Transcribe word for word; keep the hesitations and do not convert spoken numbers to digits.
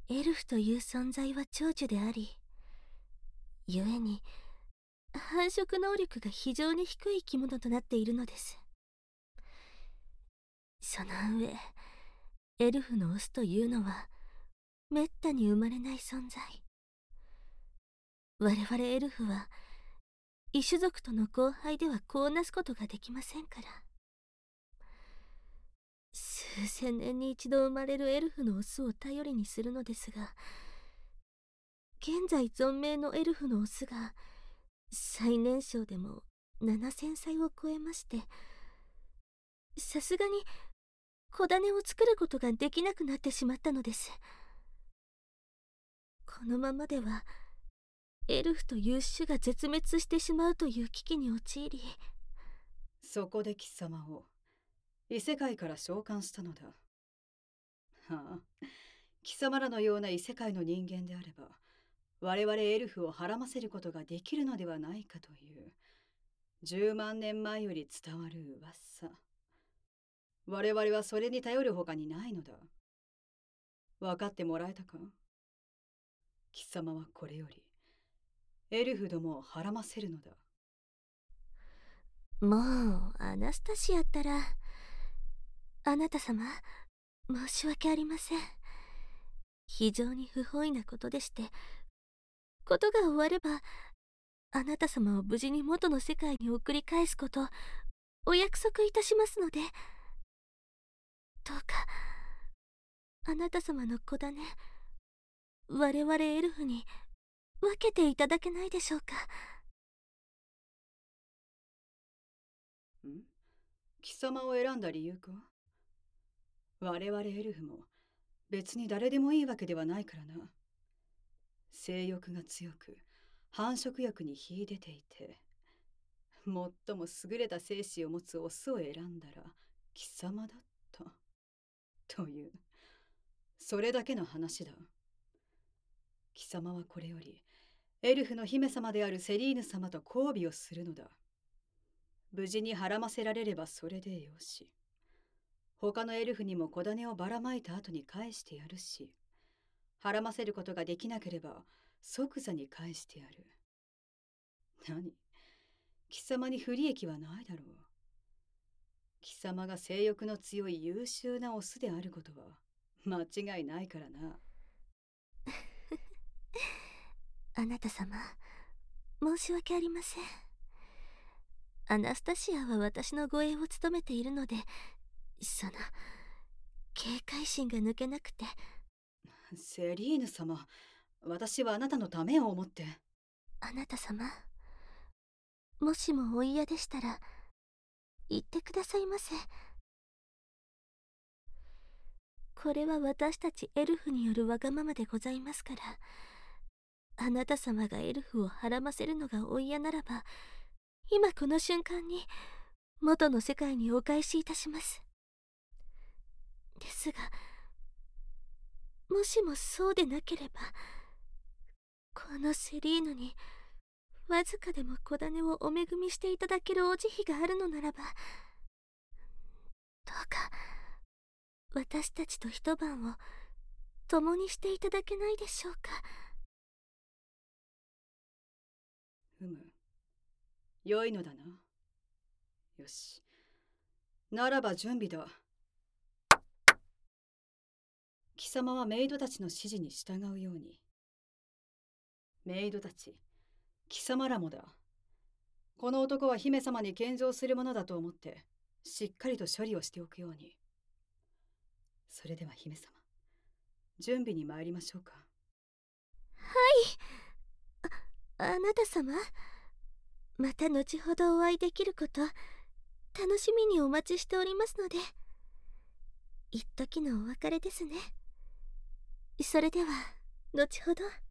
エルフという存在は長寿であり、故に繁殖能力が非常に低い生き物となっているのです。その上、エルフのオスというのはめったに生まれない存在。我々エルフは異種族との交配では子をなすことができませんから。数千年に一度生まれるエルフのオスを頼りにするのですが、現在存命のエルフのオスが最年少でもななせんさいを超えまして、さすがに子種を作ることができなくなってしまったのです。このままではエルフという種が絶滅してしまうという危機に陥り、 そこで貴様を異世界から召喚したのだ。はあ、貴様らのような異世界の人間であれば、我々エルフをはらませることができるのではないかというじゅうまんねんまえより伝わる噂。我々はそれに頼るほかにないのだ。分かってもらえたか？貴様はこれよりエルフどもをはらませるのだ。 もうアナスタシアったら、あなた様、申し訳ありません。非常に不本意なことでして、ことが終わればあなた様を無事に元の世界に送り返すことお約束いたしますので、どうかあなた様の子種、我々エルフに分けていただけないでしょうか。 ん？貴様を選んだ理由か？我々エルフも別に誰でもいいわけではないからな。性欲が強く繁殖欲に秀でていて、最も優れた精子を持つオスを選んだら貴様だったという、それだけの話だ。貴様はこれよりエルフの姫様であるセリーヌ様と交尾をするのだ。無事にはらませられればそれでよし。他のエルフにも子種をばらまいた後に返してやるし、はらませることができなければ即座に返してやる。何？貴様に不利益はないだろう。貴様が性欲の強い優秀なオスであることは間違いないからな。 あなた様、申し訳ありません。アナスタシアは私の護衛を務めているので、その警戒心が抜けなくて。 セリーヌ様、私はあなたのためを思って。 あなた様、もしもお嫌でしたら言ってくださいませ。これは私たちエルフによるわがままでございますから、あなた様がエルフをはらませるのがお嫌ならば、今この瞬間に元の世界にお返しいたします。ですが、もしもそうでなければ、このセリーヌにわずかでも子種をお恵みしていただけるお慈悲があるのならば、どうか私たちと一晩を共にしていただけないでしょうか。 うむ。良いのだな。よし。ならば準備だ。貴様はメイドたちの指示に従うように。メイドたち、貴様らもだ。この男は姫様に献上するものだと思って、しっかりと処理をしておくように。それでは姫様、準備に参りましょうか。 はい。あ、あなた様、また後ほどお会いできること、楽しみにお待ちしておりますので、一時のお別れですね。それでは、後ほど。